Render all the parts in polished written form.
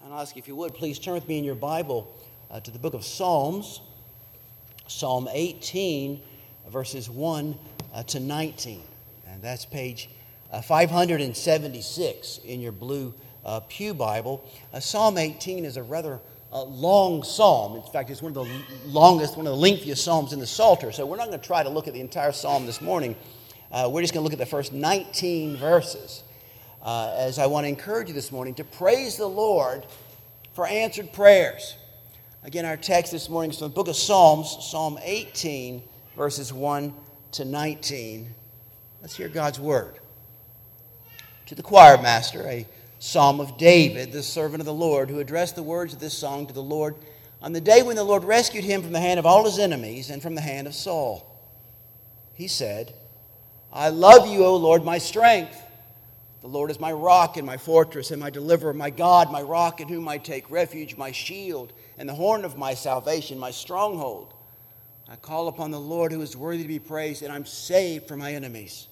And I'll ask you if you would, please turn with me in your Bible to the book of Psalms, Psalm 18, verses 1 to 19. And that's page 576 in your blue Pew Bible. Psalm 18 is a rather long psalm. In fact, it's one of the longest, one of the lengthiest psalms in the Psalter. So we're not going to try to look at the entire psalm this morning. We're just going to look at the first 19 verses. As I want to encourage you this morning to praise the Lord for answered prayers. Again, our text this morning is from the book of Psalms, Psalm 18, verses 1 to 19. Let's hear God's word. To the choir master, a psalm of David, the servant of the Lord, who addressed the words of this song to the Lord on the day when the Lord rescued him from the hand of all his enemies and from the hand of Saul. He said, I love you, O Lord, my strength. The Lord is my rock and my fortress and my deliverer, my God, my rock in whom I take refuge, my shield and the horn of my salvation, my stronghold. I call upon the Lord who is worthy to be praised, and I'm saved from my enemies.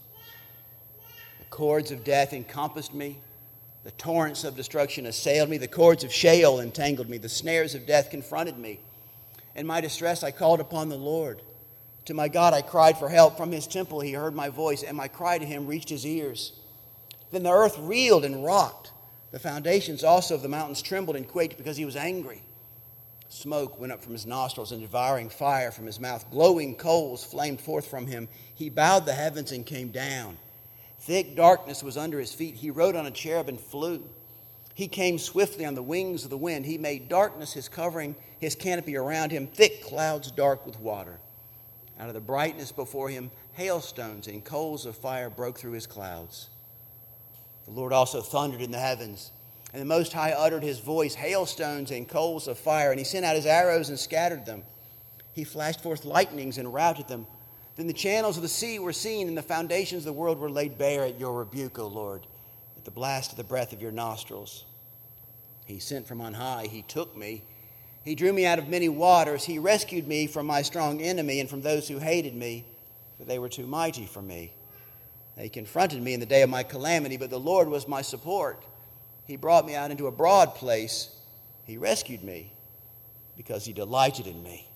The cords of death encompassed me. The torrents of destruction assailed me. The cords of Sheol entangled me. The snares of death confronted me. In my distress I called upon the Lord. To my God I cried for help. From his temple he heard my voice, and my cry to him reached his ears. Then the earth reeled and rocked. The foundations also of the mountains trembled and quaked because he was angry. Smoke went up from his nostrils and devouring fire from his mouth. Glowing coals flamed forth from him. He bowed the heavens and came down. Thick darkness was under his feet. He rode on a cherub and flew. He came swiftly on the wings of the wind. He made darkness his covering, his canopy around him, thick clouds dark with water. Out of the brightness before him, hailstones and coals of fire broke through his clouds. The Lord also thundered in the heavens, and the Most High uttered his voice, hailstones and coals of fire, and he sent out his arrows and scattered them. He flashed forth lightnings and routed them. Then the channels of the sea were seen, and the foundations of the world were laid bare at your rebuke, O Lord, at the blast of the breath of your nostrils. He sent from on high, he took me. He drew me out of many waters. He rescued me from my strong enemy and from those who hated me, for they were too mighty for me. They confronted me in the day of my calamity, but the Lord was my support. He brought me out into a broad place. He rescued me because he delighted in me.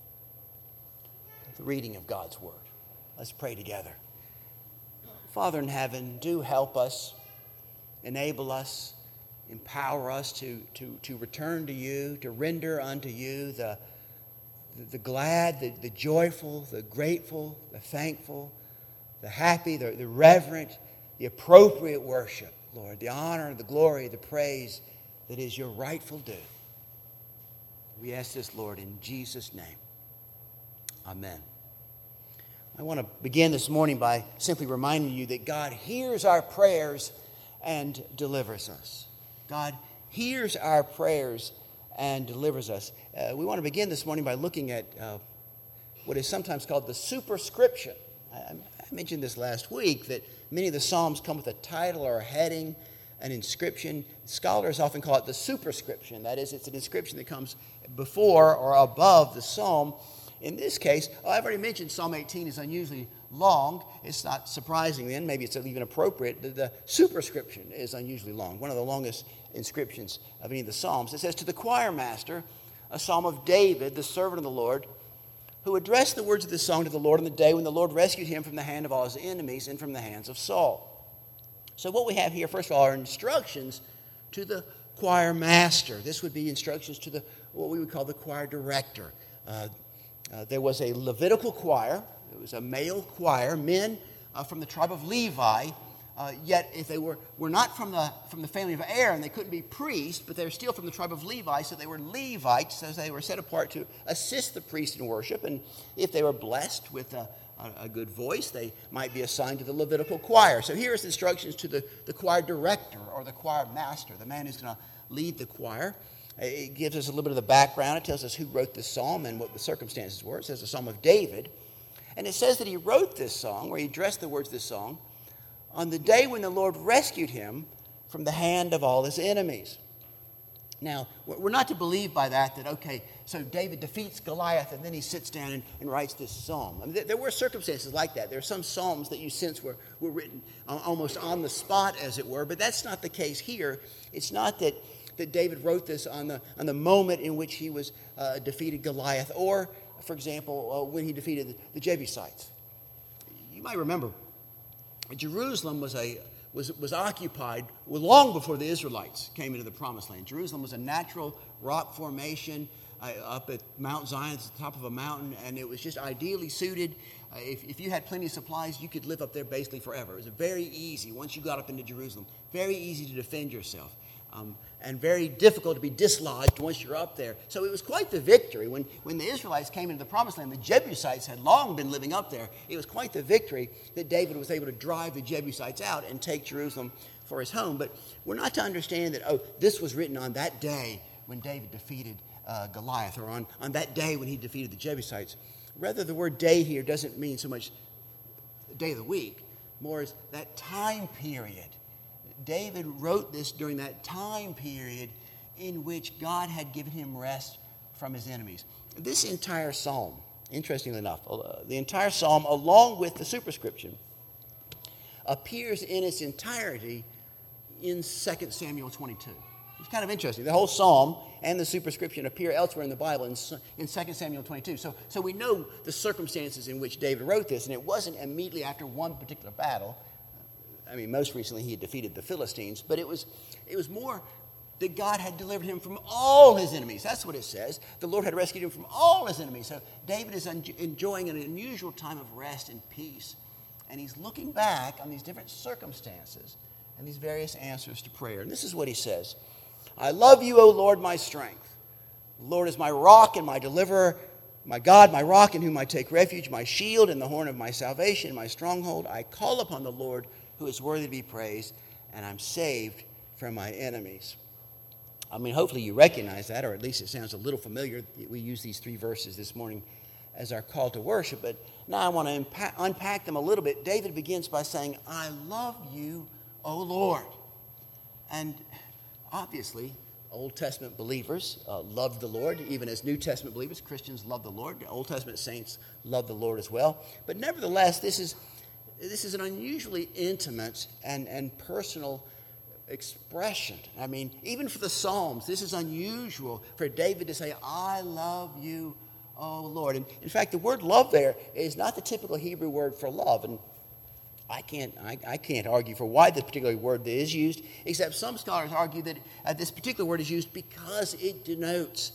The reading of God's word. Let's pray together. Father in heaven, do help us, enable us, empower us to return to you, to render unto you the glad, the joyful, the grateful, the thankful, the happy, the reverent, the appropriate worship, Lord, the honor, the glory, the praise that is your rightful due. We ask this, Lord, in Jesus' name. Amen. I want to begin this morning by simply reminding you that God hears our prayers and delivers us. God hears our prayers and delivers us. We want to begin this morning by looking at what is sometimes called the superscription. I mentioned this last week, that many of the Psalms come with a title or a heading, an inscription. Scholars often call it the superscription. That is, it's an inscription that comes before or above the Psalm. In this case, I've already mentioned Psalm 18 is unusually long. It's not surprising then. Maybe it's even appropriate. The superscription is unusually long, one of the longest inscriptions of any of the Psalms. It says, to the choir master, a psalm of David, the servant of the Lord, who addressed the words of this song to the Lord on the day when the Lord rescued him from the hand of all his enemies and from the hands of Saul. So what we have here, first of all, are instructions to the choir master. This would be instructions to what we would call the choir director. There was a Levitical choir. It was a male choir, men from the tribe of Levi. Yet if they were not from the family of Aaron, they couldn't be priests, but they were still from the tribe of Levi, so they were Levites, so they were set apart to assist the priest in worship. And if they were blessed with a good voice, they might be assigned to the Levitical choir. So here's instructions to the choir director or the choir master, the man who's going to lead the choir. It gives us a little bit of the background. It tells us who wrote this psalm and what the circumstances were. It says the Psalm of David. And it says that he wrote this song, or he addressed the words of this song, on the day when the Lord rescued him from the hand of all his enemies. Now, we're not to believe by that, okay, so David defeats Goliath and then he sits down and writes this psalm. I mean, there were circumstances like that. There are some psalms that you sense were written almost on the spot, as it were, but that's not the case here. It's not that that David wrote this on the moment in which he was defeated Goliath, or, for example, when he defeated the Jebusites. You might remember, Jerusalem was occupied long before the Israelites came into the Promised Land. Jerusalem was a natural rock formation up at Mount Zion, at the top of a mountain, and it was just ideally suited. If you had plenty of supplies, you could live up there basically forever. It was very easy, once you got up into Jerusalem, very easy to defend yourself, and very difficult to be dislodged once you're up there. So it was quite the victory. When the Israelites came into the Promised Land, the Jebusites had long been living up there. It was quite the victory that David was able to drive the Jebusites out and take Jerusalem for his home. But we're not to understand that, this was written on that day when David defeated Goliath, or on that day when he defeated the Jebusites. Rather, the word day here doesn't mean so much the day of the week, more as that time period. David wrote this during that time period in which God had given him rest from his enemies. This entire psalm, interestingly enough, the entire psalm, along with the superscription, appears in its entirety in 2 Samuel 22. It's kind of interesting. The whole psalm and the superscription appear elsewhere in the Bible in 2 Samuel 22. So we know the circumstances in which David wrote this, and it wasn't immediately after one particular battle. I mean, most recently he had defeated the Philistines, but it was more that God had delivered him from all his enemies. That's what it says. The Lord had rescued him from all his enemies. So David is enjoying an unusual time of rest and peace, and he's looking back on these different circumstances and these various answers to prayer. And this is what he says. I love you, O Lord, my strength. The Lord is my rock and my deliverer, my God, my rock in whom I take refuge, my shield and the horn of my salvation, my stronghold. I call upon the Lord who is worthy to be praised, and I'm saved from my enemies. I mean, hopefully you recognize that, or at least it sounds a little familiar. We use these 3 verses this morning as our call to worship, but now I want to unpack them a little bit. David begins by saying, I love you, O Lord. And obviously, Old Testament believers loved the Lord, even as New Testament believers, Christians love the Lord. Old Testament saints love the Lord as well. But nevertheless, this is an unusually intimate and personal expression. I mean, even for the Psalms, this is unusual for David to say, I love you, O Lord. And in fact, the word love there is not the typical Hebrew word for love. And I can't argue for why this particular word is used, except some scholars argue that this particular word is used because it denotes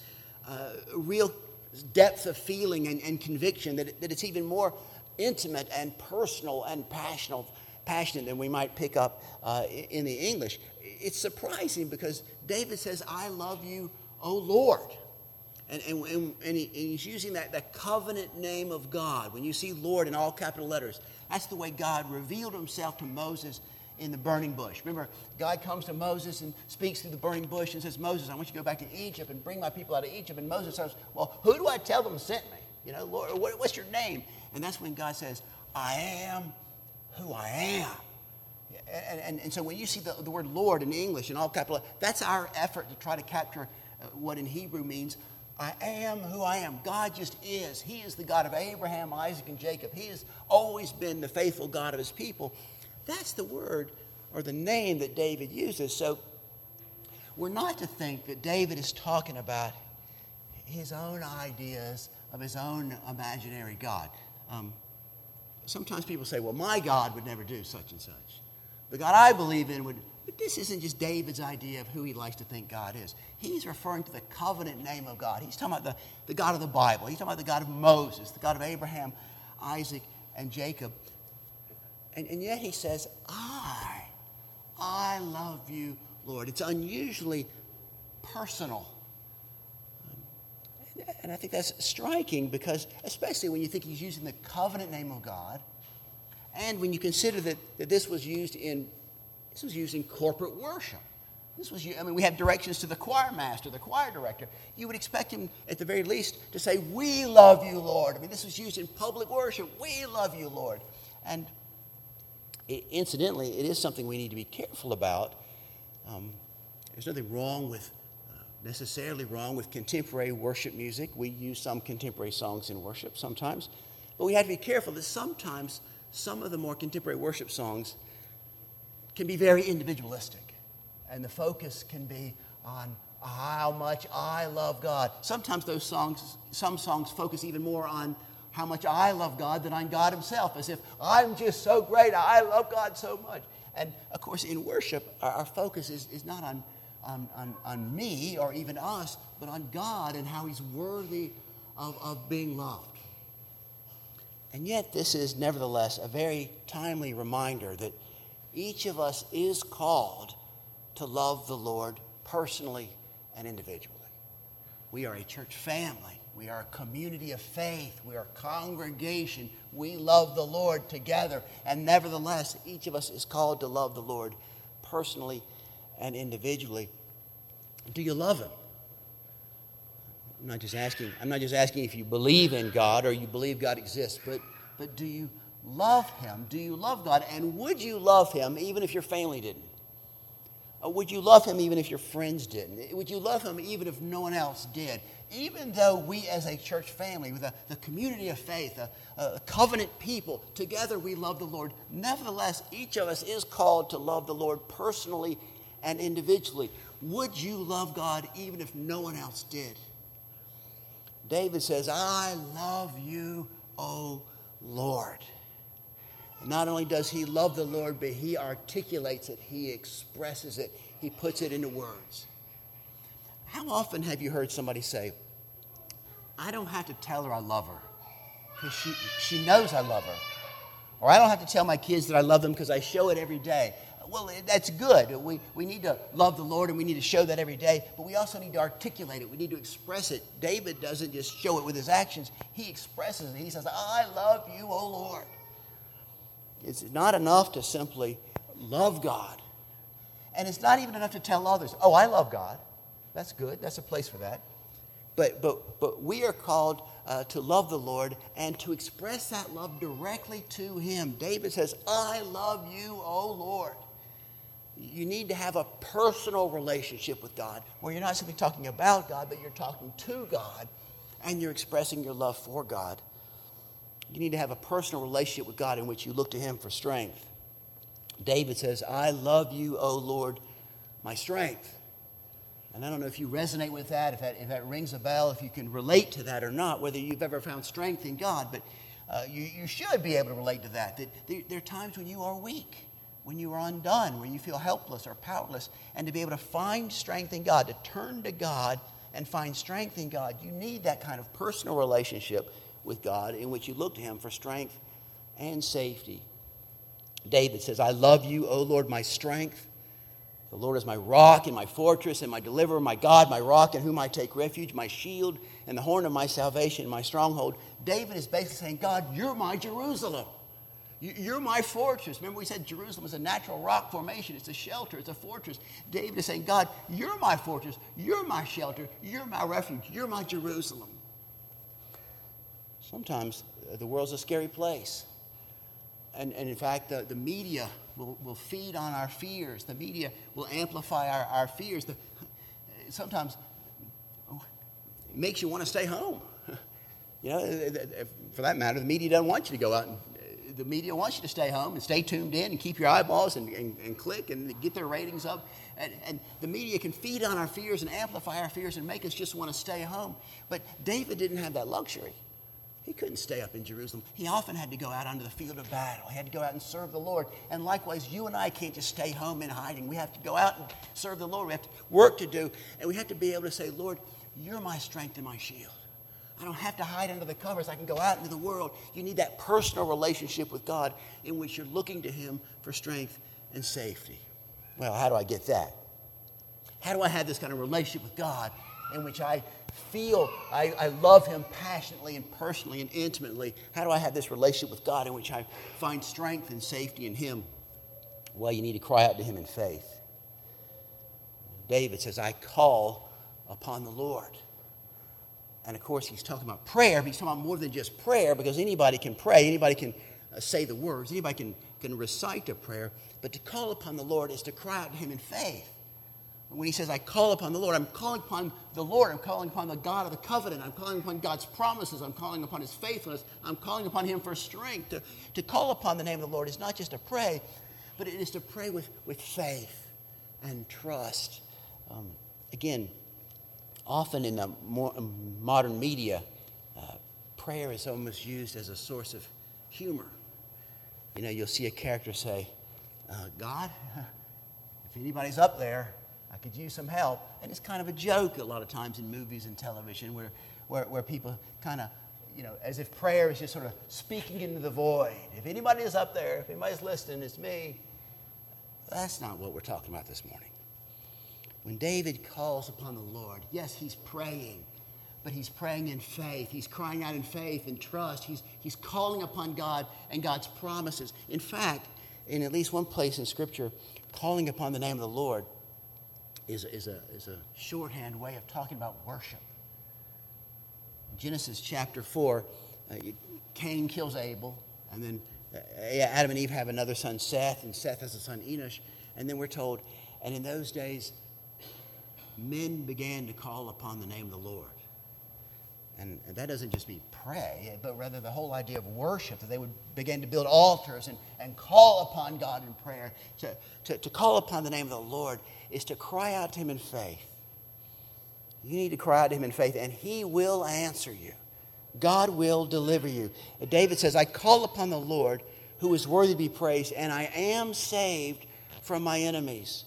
real depth of feeling and conviction, that it's even more intimate and personal and passionate than we might pick up in the English. It's surprising because David says, I love you, O Lord. And he's using that covenant name of God. When you see Lord in all capital letters, that's the way God revealed himself to Moses in the burning bush. Remember, God comes to Moses and speaks through the burning bush and says, Moses, I want you to go back to Egypt and bring my people out of Egypt. And Moses says, well, who do I tell them sent me? You know, Lord, what's your name? And that's when God says, I am who I am. And so when you see the word Lord in English in all capital, that's our effort to try to capture what in Hebrew means, I am who I am. God just is. He is the God of Abraham, Isaac, and Jacob. He has always been the faithful God of his people. That's the word or the name that David uses. So we're not to think that David is talking about his own ideas of his own imaginary God. Sometimes people say, well, my God would never do such and such. The God I believe in would. But this isn't just David's idea of who he likes to think God is. He's referring to the covenant name of God. He's talking about the God of the Bible. He's talking about the God of Moses, the God of Abraham, Isaac, and Jacob. And yet he says, I love you, Lord. It's unusually personal. And I think that's striking because, especially when you think he's using the covenant name of God, and when you consider that this was used in corporate worship. We have directions to the choir master, the choir director. You would expect him, at the very least, to say, we love you, Lord. This was used in public worship. We love you, Lord. And incidentally, it is something we need to be careful about. There's nothing necessarily wrong with contemporary worship music. We use some contemporary songs in worship sometimes. But we have to be careful that sometimes some of the more contemporary worship songs can be very individualistic. And the focus can be on how much I love God. Sometimes some songs focus even more on how much I love God than on God himself, as if I'm just so great, I love God so much. And of course, in worship, our focus is not on me or even us, but on God and how he's worthy of being loved. And yet, this is nevertheless a very timely reminder that each of us is called to love the Lord personally and individually. We are a church family. We are a community of faith. We are a congregation. We love the Lord together. And nevertheless, each of us is called to love the Lord personally and individually. Do you love him? I'm not just asking if you believe in God or you believe God exists, but do you love him? Do you love God? And would you love him even if your family didn't? Would you love him even if your friends didn't? Would you love him even if no one else did? Even though we as a church family, with the community of faith, a covenant people, together we love the Lord. Nevertheless, each of us is called to love the Lord personally and individually. Would you love God even if no one else did? David says, I love you, O Lord. And not only does he love the Lord, but he articulates it, he expresses it, he puts it into words. How often have you heard somebody say, I don't have to tell her I love her because she knows I love her. Or I don't have to tell my kids that I love them because I show it every day. Well, that's good. We need to love the Lord and we need to show that every day, but we also need to articulate it. We need to express it. David doesn't just show it with his actions. He expresses it. He says, I love you, O Lord. It's not enough to simply love God. And it's not even enough to tell others, oh, I love God. That's good. That's a place for that. But we are called to love the Lord and to express that love directly to him. David says, I love you, O Lord. You need to have a personal relationship with God where you're not simply talking about God, but you're talking to God and you're expressing your love for God. You need to have a personal relationship with God in which you look to him for strength. David says, I love you, O Lord, my strength. And I don't know if you resonate with that, if that rings a bell, if you can relate to that or not, whether you've ever found strength in God. But you should be able to relate to that. There are times when you are weak, when you are undone, when you feel helpless or powerless. And to be able to find strength in God, to turn to God and find strength in God, you need that kind of personal relationship with God in which you look to him for strength and safety. David says, I love you, O Lord, my strength. The Lord is my rock and my fortress and my deliverer, my God, my rock in whom I take refuge, my shield and the horn of my salvation, my stronghold. David is basically saying, God, you're my Jerusalem. You're my fortress. Remember we said Jerusalem is a natural rock formation. It's a shelter. It's a fortress. David is saying, God, you're my fortress. You're my shelter. You're my refuge. You're my Jerusalem. Sometimes the world's a scary place. And in fact, the media will feed on our fears. The media will amplify our fears. Sometimes it makes you want to stay home. You know, for that matter, the media doesn't want you to go out. The media wants you to stay home and stay tuned in and keep your eyeballs and click and get their ratings up. And the media can feed on our fears and amplify our fears and make us just want to stay home. But David didn't have that luxury. He couldn't stay up in Jerusalem. He often had to go out onto the field of battle. He had to go out and serve the Lord. And likewise, you and I can't just stay home in hiding. We have to go out and serve the Lord. We have work to do. And we have to be able to say, Lord, you're my strength and my shield. I don't have to hide under the covers. I can go out into the world. You need that personal relationship with God in which you're looking to him for strength and safety. Well, how do I get that? How do I have this kind of relationship with God in which I feel I love him passionately and personally and intimately? How do I have this relationship with God in which I find strength and safety in him? Well, you need to cry out to him in faith. David says, I call upon the Lord. And of course, he's talking about prayer, but he's talking about more than just prayer, because anybody can pray, anybody can say the words, anybody can recite a prayer. But to call upon the Lord is to cry out to him in faith. When he says, I call upon the Lord, I'm calling upon the Lord. I'm calling upon the God of the covenant. I'm calling upon God's promises. I'm calling upon his faithfulness. I'm calling upon him for strength. To call upon the name of the Lord is not just to pray, but it is to pray with faith and trust. Again, often in the modern media, prayer is almost used as a source of humor. You know, you'll see a character say, God, if anybody's up there, I could use some help. And it's kind of a joke a lot of times in movies and television where people kind of, you know, as if prayer is just sort of speaking into the void. If anybody is up there, if anybody's listening, it's me. That's not what we're talking about this morning. When David calls upon the Lord, yes, he's praying, but he's praying in faith. He's crying out in faith and trust. He's calling upon God and God's promises. In fact, in at least one place in Scripture, calling upon the name of the Lord is a shorthand way of talking about worship. Genesis chapter 4, Cain kills Abel, and then Adam and Eve have another son, Seth, and Seth has a son, Enosh. And then we're told, and in those days, men began to call upon the name of the Lord. And that doesn't just mean pray, but rather the whole idea of worship, that they would begin to build altars and call upon God in prayer. To call upon the name of the Lord is to cry out to him in faith. You need to cry out to him in faith, and he will answer you. God will deliver you. David says, I call upon the Lord who is worthy to be praised, and I am saved from my enemies.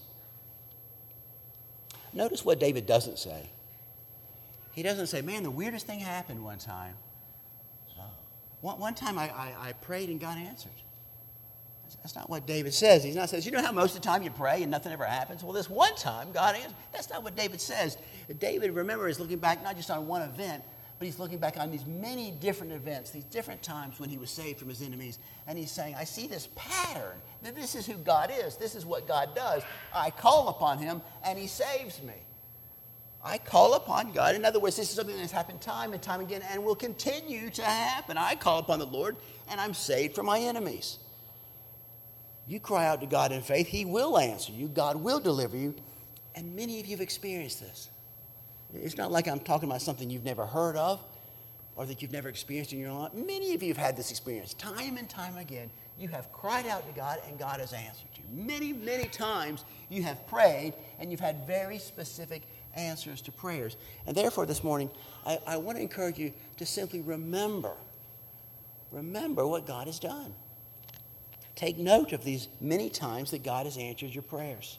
Notice what David doesn't say. He doesn't say, man, the weirdest thing happened one time. One time I prayed and God answered. That's not what David says. He's not says, you know how most of the time you pray and nothing ever happens? Well, this one time God answered. That's not what David says. David, remember, is looking back not just on one event, but he's looking back on these many different events, these different times when he was saved from his enemies. And he's saying, I see this pattern. That this is who God is. This is what God does. I call upon him and he saves me. I call upon God. In other words, this is something that's happened time and time again and will continue to happen. I call upon the Lord and I'm saved from my enemies. You cry out to God in faith, he will answer you. God will deliver you. And many of you have experienced this. It's not like I'm talking about something you've never heard of or that you've never experienced in your life. Many of you have had this experience. Time and time again, you have cried out to God and God has answered you. Many, many times you have prayed and you've had very specific answers to prayers. And therefore this morning, I want to encourage you to simply remember what God has done. Take note of these many times that God has answered your prayers.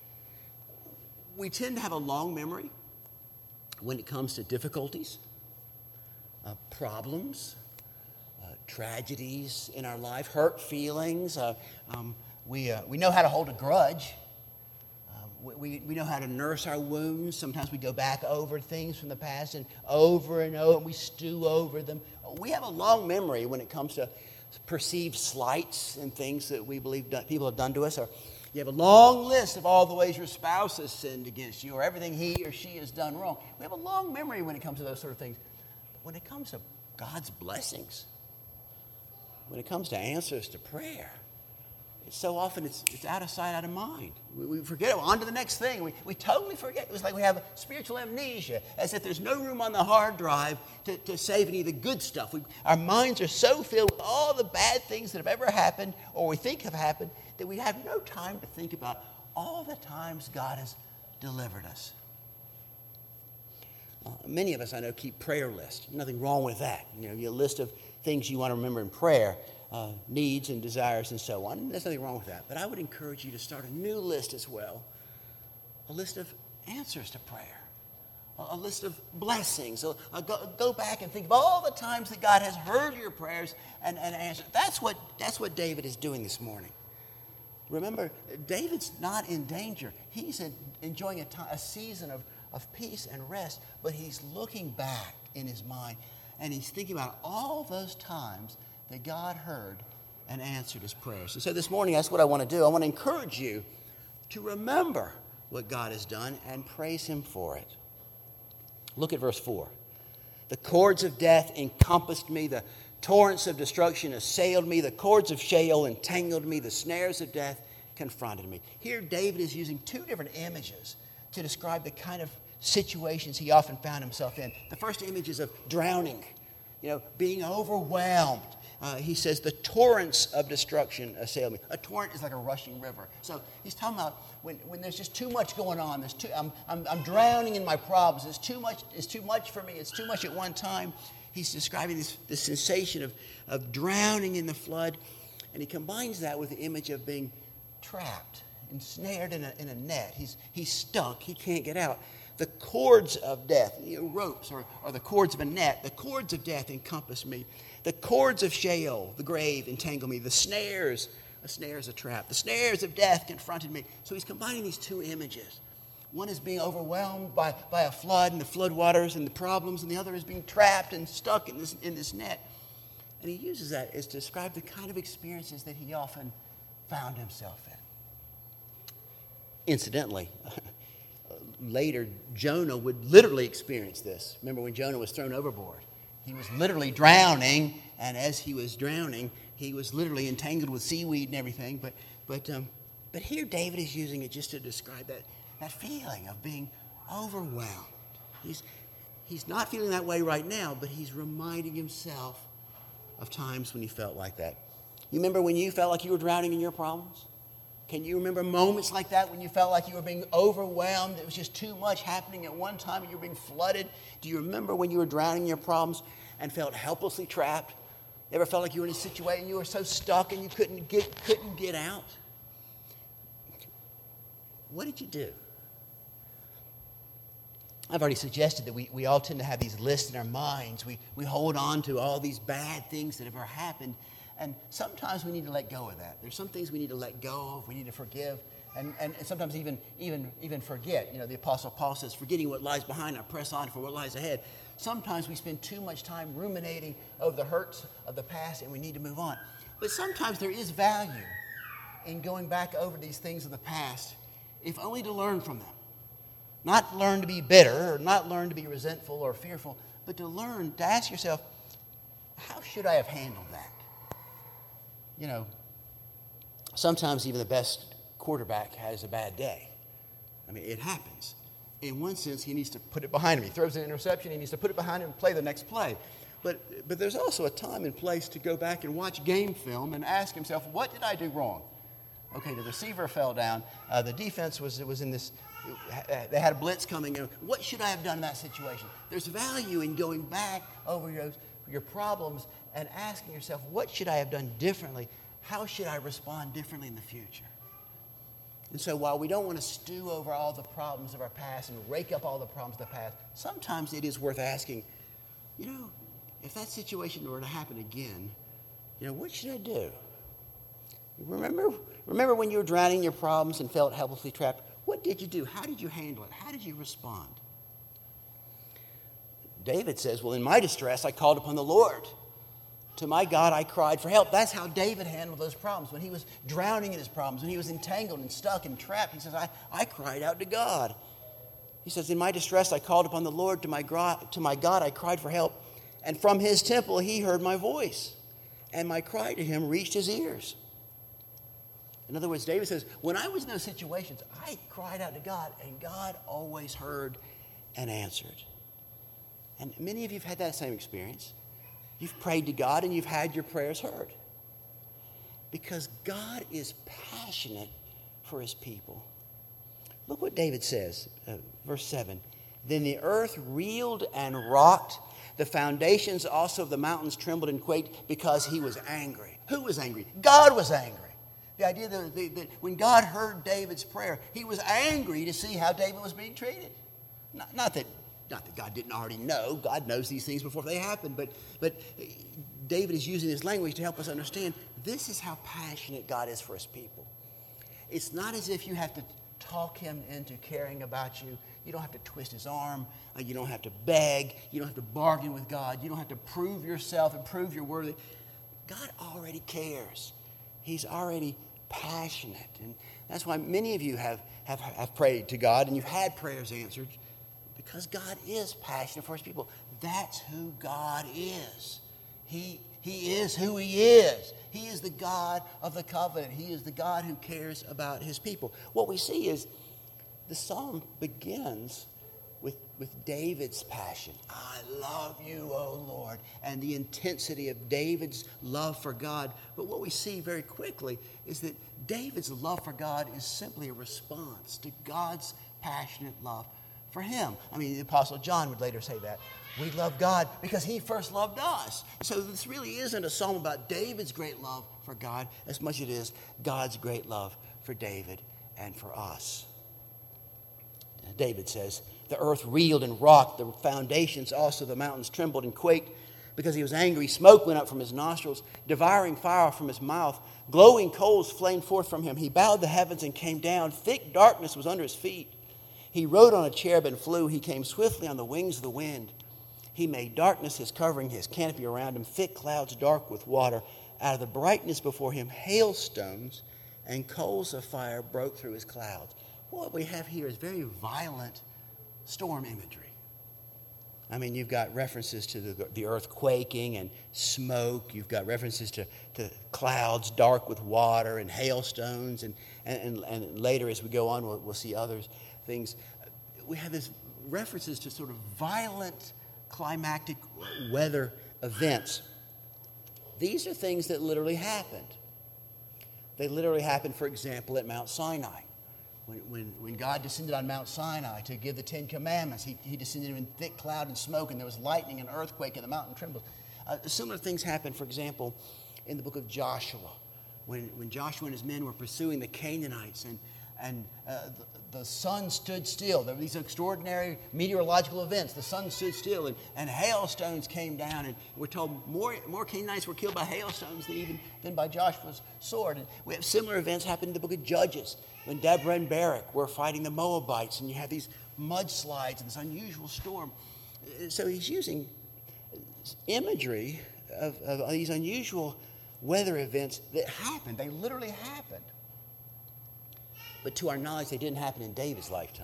We tend to have a long memory when it comes to difficulties, problems, tragedies in our life, hurt feelings. We know how to hold a grudge. We know how to nurse our wounds. Sometimes we go back over things from the past and over, and we stew over them. We have a long memory when it comes to perceived slights and things that we believe people have done to us. Or you have a long list of all the ways your spouse has sinned against you or everything he or she has done wrong. We have a long memory when it comes to those sort of things. But when it comes to God's blessings, when it comes to answers to prayer, so often it's out of sight, out of mind. We forget it. On to the next thing. We totally forget. It was like we have spiritual amnesia, as if there's no room on the hard drive to save any of the good stuff. Our minds are so filled with all the bad things that have ever happened or we think have happened that we have no time to think about all the times God has delivered us. Many of us, I know, keep prayer lists. Nothing wrong with that. You know, your list of things you want to remember in prayer. Needs and desires and so on. There's nothing wrong with that. But I would encourage you to start a new list as well. A list of answers to prayer. A list of blessings. Go back and think of all the times that God has heard your prayers and answered. That's what David is doing this morning. Remember, David's not in danger. He's enjoying a season of peace and rest, but he's looking back in his mind and he's thinking about all those times that God heard and answered his prayers. And so this morning, that's what I want to do. I want to encourage you to remember what God has done and praise him for it. Look at verse 4. The cords of death encompassed me. The torrents of destruction assailed me. The cords of Sheol entangled me. The snares of death confronted me. Here, David is using two different images to describe the kind of situations he often found himself in. The first image is of drowning, being overwhelmed. he says, the torrents of destruction assail me. A torrent is like a rushing river. So he's talking about when there's just too much going on. I'm drowning in my problems. It's too much for me. It's too much at one time. He's describing this sensation of drowning in the flood. And he combines that with the image of being trapped, ensnared in a net. He's stuck. He can't get out. The cords of death, ropes or the cords of a net, the cords of death encompass me. The cords of Sheol, the grave, entangle me. A snare is a trap. The snares of death confronted me. So he's combining these two images. One is being overwhelmed by a flood and the flood waters and the problems, and the other is being trapped and stuck in this net. And he uses that as to describe the kind of experiences that he often found himself in. Incidentally, later, Jonah would literally experience this. Remember when Jonah was thrown overboard? He was literally drowning, and as he was drowning, he was literally entangled with seaweed and everything. But here David is using it just to describe that feeling of being overwhelmed. He's not feeling that way right now, but he's reminding himself of times when he felt like that. You remember when you felt like you were drowning in your problems? Can you remember moments like that when you felt like you were being overwhelmed? It was just too much happening at one time and you were being flooded. Do you remember when you were drowning in your problems and felt helplessly trapped? Ever felt like you were in a situation you were so stuck and you couldn't get out? What did you do? I've already suggested that we all tend to have these lists in our minds. We hold on to all these bad things that have ever happened. And sometimes we need to let go of that. There's some things we need to let go of. We need to forgive. And sometimes even forget. The Apostle Paul says, forgetting what lies behind, I press on for what lies ahead. Sometimes we spend too much time ruminating over the hurts of the past and we need to move on. But sometimes there is value in going back over these things of the past, if only to learn from them. Not learn to be bitter or not learn to be resentful or fearful, but to learn, to ask yourself, how should I have handled that? Sometimes even the best quarterback has a bad day. I mean, it happens. In one sense, he needs to put it behind him. He throws an interception, he needs to put it behind him and play the next play. But there's also a time and place to go back and watch game film and ask himself, what did I do wrong? Okay, the receiver fell down. The defense was in this, they had a blitz coming. What should I have done in that situation? There's value in going back over your problems and asking yourself, what should I have done differently? How should I respond differently in the future? And so while we don't want to stew over all the problems of our past and rake up all the problems of the past, sometimes it is worth asking, if that situation were to happen again, what should I do? Remember when you were drowning in your problems and felt helplessly trapped? What did you do? How did you handle it? How did you respond? David says, well, in my distress, I called upon the Lord. To my God, I cried for help. That's how David handled those problems. When he was drowning in his problems, when he was entangled and stuck and trapped, he says, I cried out to God. He says, in my distress, I called upon the Lord. To my God, I cried for help. And from his temple, he heard my voice. And my cry to him reached his ears. In other words, David says, when I was in those situations, I cried out to God, and God always heard and answered. And many of you have had that same experience. You've prayed to God and you've had your prayers heard. Because God is passionate for his people. Look what David says, verse 7. Then the earth reeled and rocked. The foundations also of the mountains trembled and quaked because he was angry. Who was angry? God was angry. The idea that when God heard David's prayer, he was angry to see how David was being treated. Not that God didn't already know. God knows these things before they happen. But David is using this language to help us understand this is how passionate God is for his people. It's not as if you have to talk him into caring about you. You don't have to twist his arm. You don't have to beg. You don't have to bargain with God. You don't have to prove yourself and prove you're worthy. God already cares. He's already passionate. And that's why many of you have prayed to God and you've had prayers answered. Because God is passionate for his people. That's who God is. He is who he is. He is the God of the covenant. He is the God who cares about his people. What we see is the psalm begins with David's passion. I love you, O Lord, and the intensity of David's love for God. But what we see very quickly is that David's love for God is simply a response to God's passionate love for him. I mean, the Apostle John would later say that. We love God because he first loved us. So this really isn't a psalm about David's great love for God as much as it is God's great love for David and for us. David says, the earth reeled and rocked, the foundations also, the mountains trembled and quaked because he was angry. Smoke went up from his nostrils, devouring fire from his mouth. Glowing coals flamed forth from him. He bowed the heavens and came down. Thick darkness was under his feet. He rode on a cherub and flew. He came swiftly on the wings of the wind. He made darkness his covering, his canopy around him, thick clouds dark with water. Out of the brightness before him, hailstones and coals of fire broke through his clouds. What we have here is very violent storm imagery. I mean, you've got references to the earth quaking and smoke. You've got references to clouds dark with water and hailstones. And later as we go on, we'll see other things. We have this references to sort of violent climactic weather events. These are things that literally happened. They literally happened, for example, at Mount Sinai. When God descended on Mount Sinai to give the Ten Commandments, he descended in thick cloud and smoke, and there was lightning and earthquake, and the mountain trembled. Similar things happened, for example, in the book of Joshua, when Joshua and his men were pursuing the Canaanites, and the sun stood still. There were these extraordinary meteorological events. The sun stood still, and hailstones came down, and we're told more Canaanites were killed by hailstones than by Joshua's sword. And we have similar events happen in the book of Judges, when Deborah and Barak were fighting the Moabites, and you have these mudslides and this unusual storm. So he's using imagery of these unusual weather events that happened. They literally happened. But to our knowledge, they didn't happen in David's lifetime.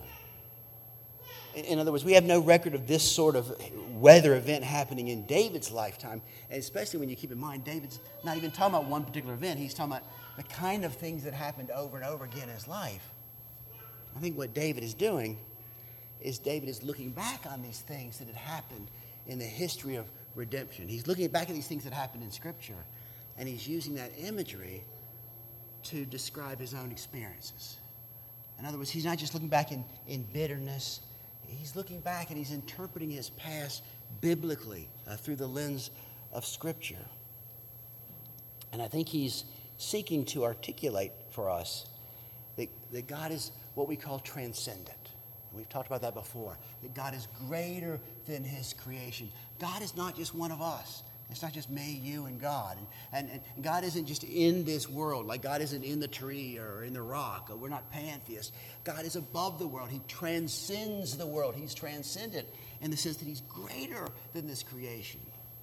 In other words, we have no record of this sort of weather event happening in David's lifetime. And especially when you keep in mind, David's not even talking about one particular event. He's talking about the kind of things that happened over and over again in his life. I think what David is doing is David is looking back on these things that had happened in the history of redemption. He's looking back at these things that happened in Scripture, and he's using that imagery to describe his own experiences. In other words, he's not just looking back in bitterness. He's looking back and he's interpreting his past biblically through the lens of Scripture. And I think he's seeking to articulate for us that God is what we call transcendent. We've talked about that before, that God is greater than his creation. God is not just one of us. It's not just me, you, and God. And God isn't just in this world, like God isn't in the tree or in the rock. We're not pantheists. God is above the world. He transcends the world. He's transcendent in the sense that he's greater than this creation.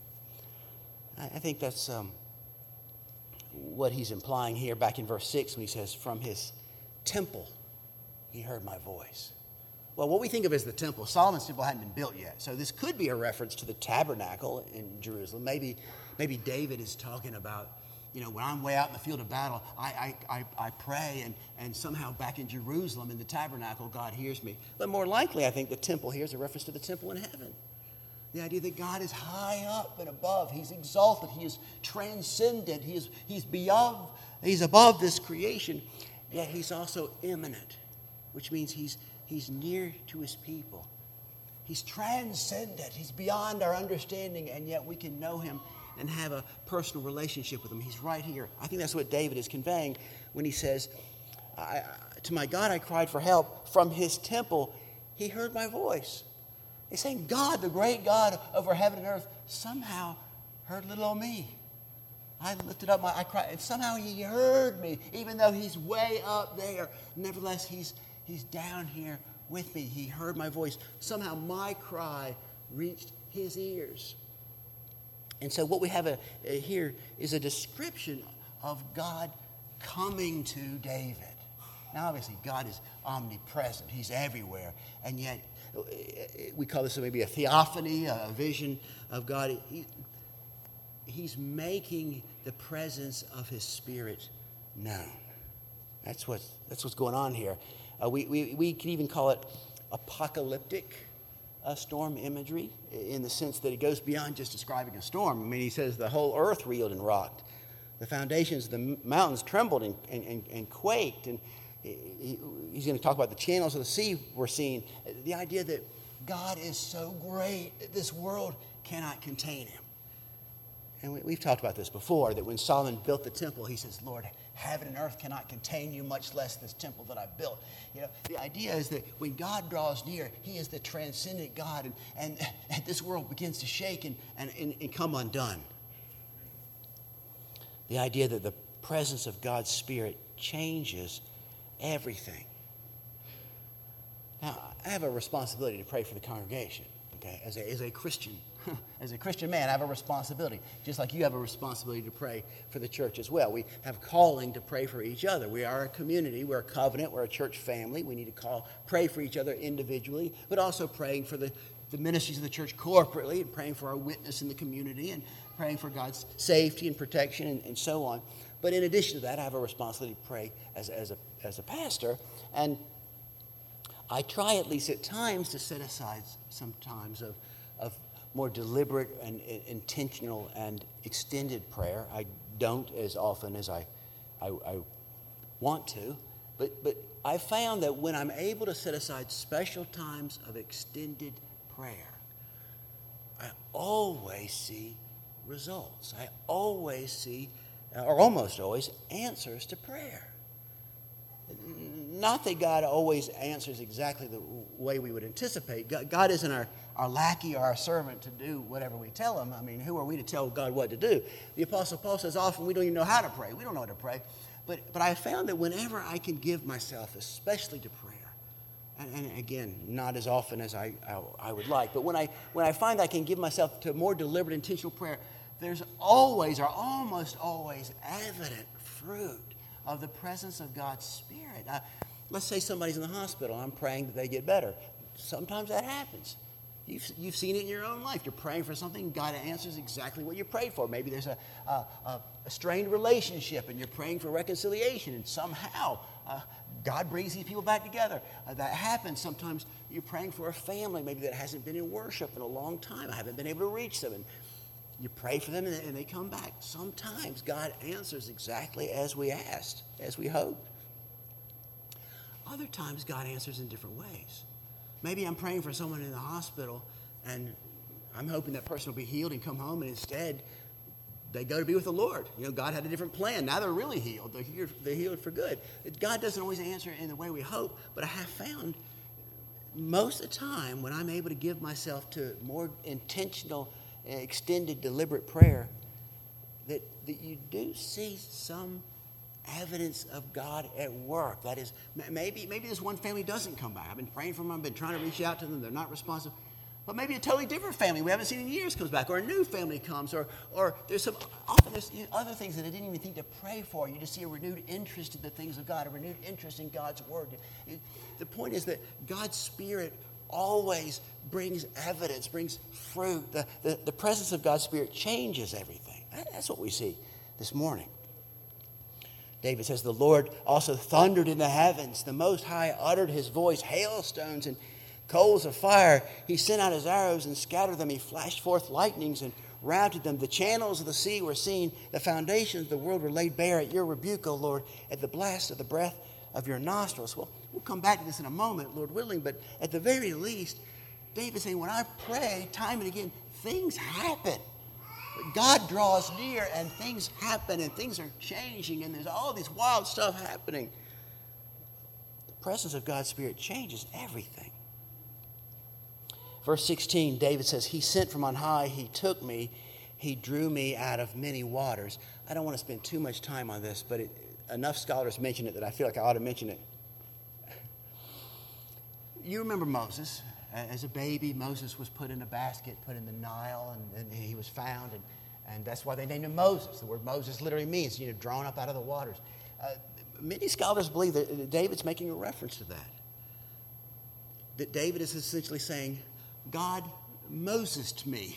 I think that's what he's implying here back in verse 6 when he says, from his temple he heard my voice. Well, what we think of as the temple, Solomon's temple hadn't been built yet. So this could be a reference to the tabernacle in Jerusalem. Maybe David is talking about, when I'm way out in the field of battle, I pray, and somehow back in Jerusalem in the tabernacle, God hears me. But more likely, I think the temple here is a reference to the temple in heaven. The idea that God is high up and above. He's exalted. He is transcendent. He's above this creation. Yet he's also immanent, which means he's near to his people. He's transcendent. He's beyond our understanding, and yet we can know him and have a personal relationship with him. He's right here. I think that's what David is conveying when he says, to my God I cried for help. From his temple he heard my voice. He's saying God, the great God over heaven and earth, somehow heard little old me. I lifted up I cried, and somehow he heard me, even though he's way up there. Nevertheless, he's down here with me. He heard my voice. Somehow my cry reached his ears. And so what we have here is a description of God coming to David. Now, obviously, God is omnipresent. He's everywhere. And yet, we call this maybe a theophany, a vision of God. He's making the presence of his Spirit known. That's what's going on here. We can even call it apocalyptic storm imagery in the sense that it goes beyond just describing a storm. I mean, he says the whole earth reeled and rocked. The foundations of the mountains trembled and quaked. And he's going to talk about the channels of the sea we're seeing. The idea that God is so great that this world cannot contain him. And we've talked about this before, that when Solomon built the temple, he says, Lord, heaven and earth cannot contain you, much less this temple that I built. You know, the idea is that when God draws near, he is the transcendent God, and this world begins to shake and come undone. The idea that the presence of God's Spirit changes everything. Now, I have a responsibility to pray for the congregation, okay, as a Christian. As a Christian man, I have a responsibility, just like you have a responsibility to pray for the church as well. We have calling to pray for each other. We are a community. We're a covenant. We're a church family. We need to pray for each other individually, but also praying for the ministries of the church corporately, and praying for our witness in the community, and praying for God's safety and protection and so on. But in addition to that, I have a responsibility to pray as a pastor, and I try at least at times to set aside some times of more deliberate and intentional and extended prayer. I don't as often as I want to, but I found that when I'm able to set aside special times of extended prayer, I always see results. I always see, or almost always, answers to prayer. Not that God always answers exactly the way we would anticipate. God isn't our lackey or our servant to do whatever we tell him. I mean, who are we to tell God what to do? The Apostle Paul says often we don't even know how to pray. We don't know how to pray. But I found that whenever I can give myself, especially to prayer, and again, not as often as I would like, but when I find I can give myself to more deliberate, intentional prayer, there's always or almost always evident fruit of the presence of God's Spirit. Let's say somebody's in the hospital, and I'm praying that they get better. Sometimes that happens. You've seen it in your own life. You're praying for something, God answers exactly what you prayed for. Maybe there's a strained relationship, and you're praying for reconciliation, and somehow God brings these people back together. That happens. Sometimes you're praying for a family, maybe that hasn't been in worship in a long time. I haven't been able to reach them, and you pray for them, and they come back. Sometimes God answers exactly as we asked, as we hoped. Other times, God answers in different ways. Maybe I'm praying for someone in the hospital, and I'm hoping that person will be healed and come home, and instead, they go to be with the Lord. You know, God had a different plan. Now they're really healed. They're healed for good. God doesn't always answer in the way we hope, but I have found most of the time when I'm able to give myself to more intentional, extended, deliberate prayer, that you do see some evidence of God at work. That is, maybe this one family doesn't come back. I've been praying for them. I've been trying to reach out to them. They're not responsive. But maybe a totally different family we haven't seen in years comes back, or a new family comes, or there's other things that I didn't even think to pray for. You just see a renewed interest in the things of God, a renewed interest in God's Word. The point is that God's Spirit always brings evidence, brings fruit. The presence of God's Spirit changes everything. That's what we see this morning. David says, the Lord also thundered in the heavens. The Most High uttered his voice, hailstones and coals of fire. He sent out his arrows and scattered them. He flashed forth lightnings and routed them. The channels of the sea were seen. The foundations of the world were laid bare at your rebuke, O Lord, at the blast of the breath of your nostrils. Well, we'll come back to this in a moment, Lord willing, but at the very least, David's saying, when I pray time and again, things happen. God draws near and things happen and things are changing and there's all this wild stuff happening. The presence of God's Spirit changes everything. Verse 16, David says, he sent from on high, he took me, he drew me out of many waters. I don't want to spend too much time on this, but enough scholars mention it that I feel like I ought to mention it. You remember Moses. As a baby, Moses was put in a basket, put in the Nile, and he was found, and that's why they named him Moses. The word Moses literally means, drawn up out of the waters. Many scholars believe that David's making a reference to that. That David is essentially saying, God Mosesed me.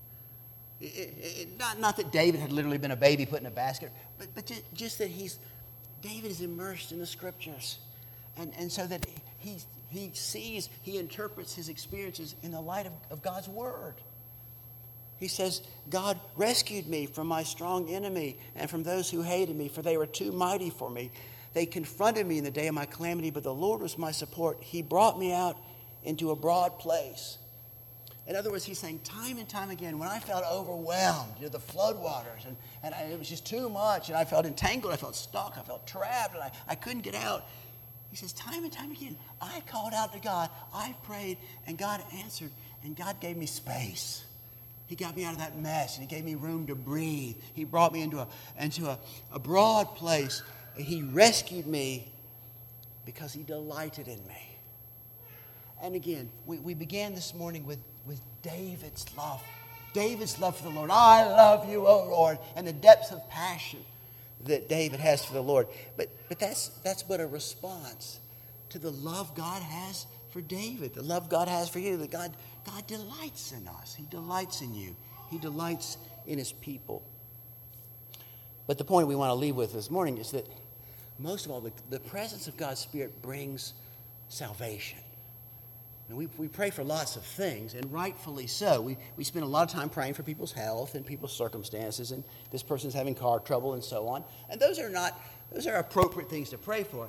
Not that David had literally been a baby put in a basket, but just that David is immersed in the Scriptures. And so that he interprets his experiences in the light of God's word. He says, God rescued me from my strong enemy and from those who hated me, for they were too mighty for me. They confronted me in the day of my calamity, but the Lord was my support. He brought me out into a broad place. In other words, he's saying time and time again, when I felt overwhelmed, the floodwaters, and it was just too much, and I felt entangled, I felt stuck, I felt trapped, and I couldn't get out. He says, time and time again, I called out to God, I prayed, and God answered, and God gave me space. He got me out of that mess, and he gave me room to breathe. He brought me into a broad place. He rescued me because he delighted in me. And again, we began this morning with David's love. David's love for the Lord. I love you, O Lord. And the depths of passion that David has for the Lord. But that's but a response to the love God has for David, the love God has for you, that God delights in us. He delights in you. He delights in his people. But the point we want to leave with this morning is that most of all, the presence of God's Spirit brings salvation. And we pray for lots of things, and rightfully so. We spend a lot of time praying for people's health and people's circumstances, and this person's having car trouble and so on. And those are appropriate things to pray for.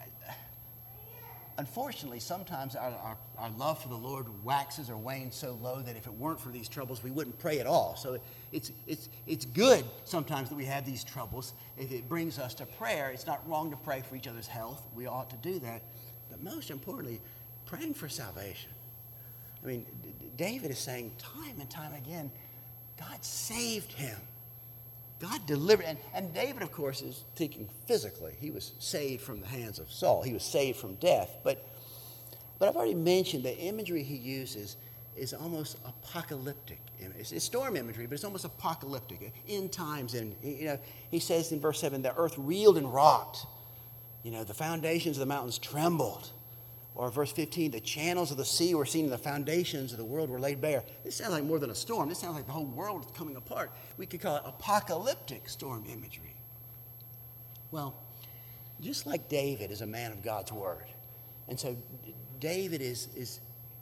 Unfortunately, sometimes our love for the Lord waxes or wanes so low that if it weren't for these troubles, we wouldn't pray at all. So it's good sometimes that we have these troubles. If it brings us to prayer, it's not wrong to pray for each other's health. We ought to do that. But most importantly, praying for salvation. I mean, David is saying time and time again, God saved him. God delivered. And David, of course, is thinking physically. He was saved from the hands of Saul. He was saved from death. But I've already mentioned the imagery he uses is almost apocalyptic. It's storm imagery, but it's almost apocalyptic. End times. And, he says in verse 7, the earth reeled and rocked. The foundations of the mountains trembled. Or verse 15, the channels of the sea were seen and the foundations of the world were laid bare. This sounds like more than a storm. This sounds like the whole world is coming apart. We could call it apocalyptic storm imagery. Well, just like David is a man of God's word. And so David is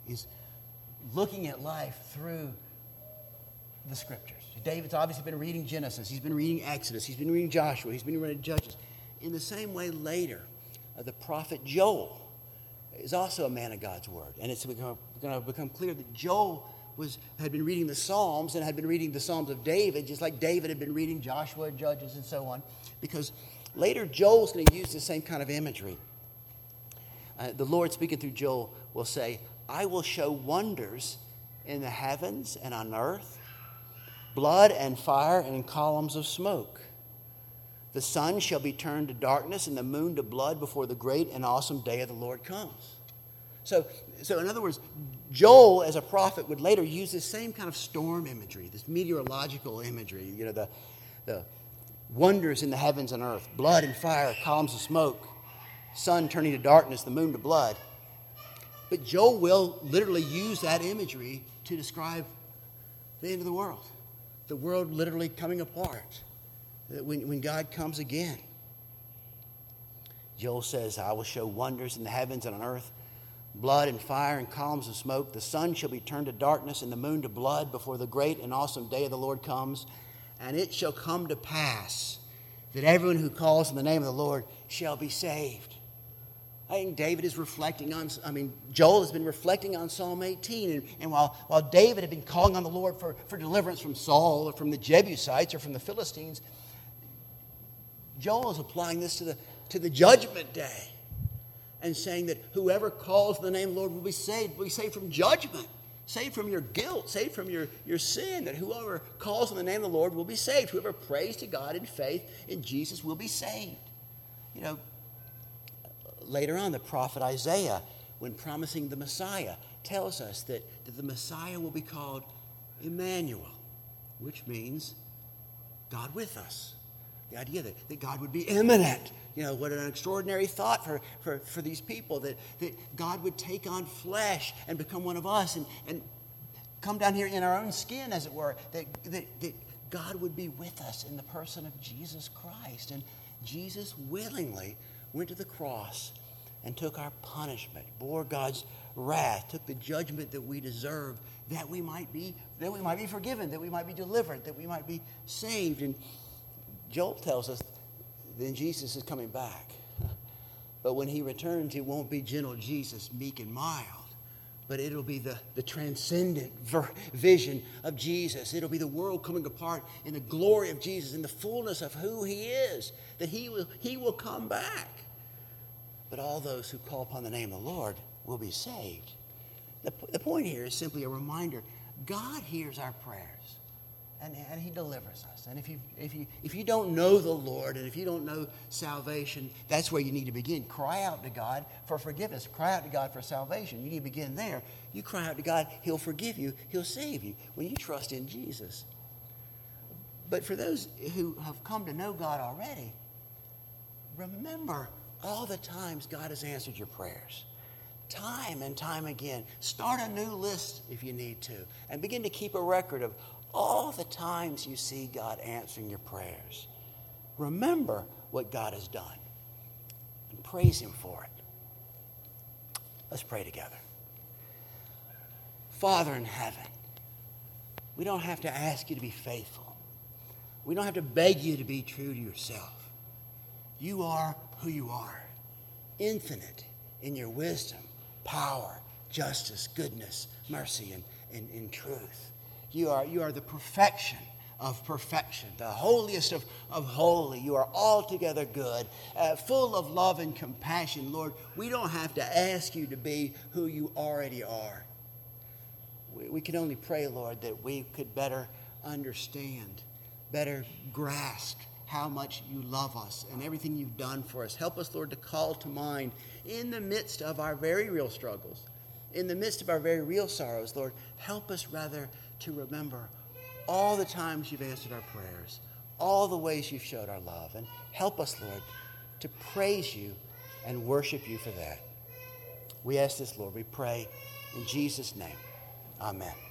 looking at life through the scriptures. David's obviously been reading Genesis. He's been reading Exodus. He's been reading Joshua. He's been reading Judges. In the same way later, the prophet Joel is also a man of God's word. And it's going to become clear that Joel had been reading the Psalms and had been reading the Psalms of David, just like David had been reading Joshua, Judges, and so on. Because later Joel's going to use the same kind of imagery. The Lord, speaking through Joel, will say, I will show wonders in the heavens and on earth, blood and fire and columns of smoke. The sun shall be turned to darkness and the moon to blood before the great and awesome day of the Lord comes. So in other words, Joel as a prophet would later use this same kind of storm imagery, this meteorological imagery, the wonders in the heavens and earth, blood and fire, columns of smoke, sun turning to darkness, the moon to blood. But Joel will literally use that imagery to describe the end of the world literally coming apart. When God comes again. Joel says, I will show wonders in the heavens and on earth, blood and fire and columns of smoke. The sun shall be turned to darkness and the moon to blood before the great and awesome day of the Lord comes. And it shall come to pass that everyone who calls on the name of the Lord shall be saved. I think David is Joel has been reflecting on Psalm 18. And while David had been calling on the Lord for deliverance from Saul or from the Jebusites or from the Philistines, Joel is applying this to the judgment day and saying that whoever calls the name of the Lord will be saved from judgment, saved from your guilt, saved from your sin, that whoever calls on the name of the Lord will be saved. Whoever prays to God in faith in Jesus will be saved. Later on, the prophet Isaiah, when promising the Messiah, tells us that the Messiah will be called Emmanuel, which means God with us. The idea that God would be immanent. What an extraordinary thought for these people, that God would take on flesh and become one of us and come down here in our own skin, as it were, that God would be with us in the person of Jesus Christ. And Jesus willingly went to the cross and took our punishment, bore God's wrath, took the judgment that we deserve, that we might be forgiven, that we might be delivered, that we might be saved. And Joel tells us then Jesus is coming back. But when he returns, it won't be gentle Jesus, meek and mild, but it'll be the transcendent vision of Jesus. It'll be the world coming apart in the glory of Jesus, in the fullness of who he is, that he will come back. But all those who call upon the name of the Lord will be saved. The point here is simply a reminder. God hears our prayers, and he delivers us. And if you don't know the Lord, and if you don't know salvation, that's where you need to begin. Cry out to God for forgiveness. Cry out to God for salvation. You need to begin there. You cry out to God, he'll forgive you, he'll save you when you trust in Jesus. But for those who have come to know God already, remember all the times God has answered your prayers. Time and time again. Start a new list if you need to, and begin to keep a record of all the times you see God answering your prayers. Remember what God has done and praise him for it. Let's pray together. Father in heaven, we don't have to ask you to be faithful. We don't have to beg you to be true to yourself. You are who you are, infinite in your wisdom, power, justice, goodness, mercy, and truth. You are the perfection of perfection, the holiest of holy. You are altogether good, full of love and compassion. Lord, we don't have to ask you to be who you already are. We can only pray, Lord, that we could better understand, better grasp how much you love us and everything you've done for us. Help us, Lord, to call to mind in the midst of our very real struggles, in the midst of our very real sorrows, Lord, help us rather to remember all the times you've answered our prayers, all the ways you've showed our love, and help us, Lord, to praise you and worship you for that. We ask this, Lord, we pray in Jesus' name. Amen.